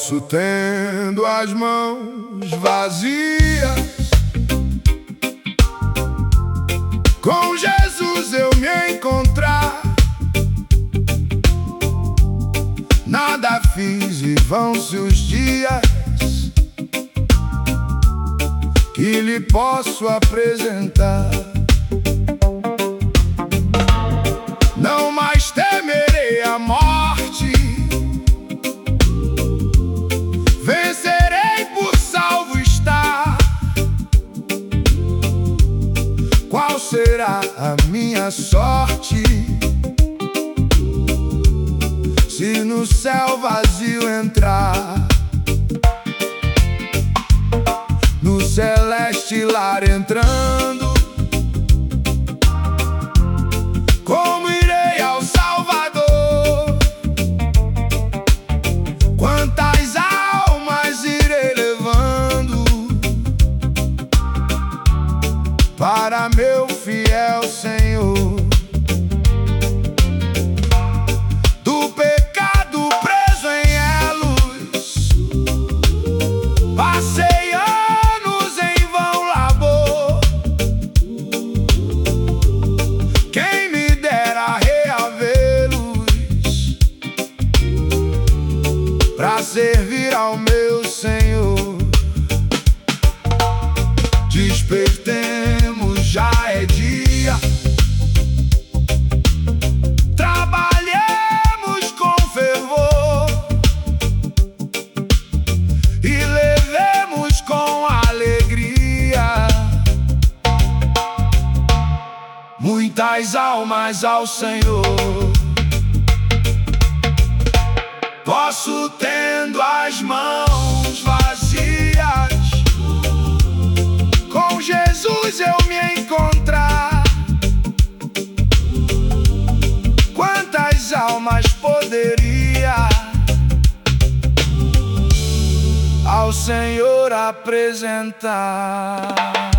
Posso, tendo as mãos vazias, com Jesus eu me encontrar. Nada fiz e vão-se os dias que lhe posso apresentar. Não mais temerei a morte, vencerei por salvo estar. Qual será a minha sorte se no céu vazio entrar? No celeste lar entrando, como irei ao Salvador? Quantas almas irei levando para meu fiel Senhor? Do pecado preso em elos, passei pra servir ao meu Senhor. Despertemos, já é dia, trabalhemos com fervor e levemos com alegria muitas almas ao Senhor. Posso, tendo as mãos vazias, com Jesus eu me encontrar. Quantas almas poderia ao Senhor apresentar?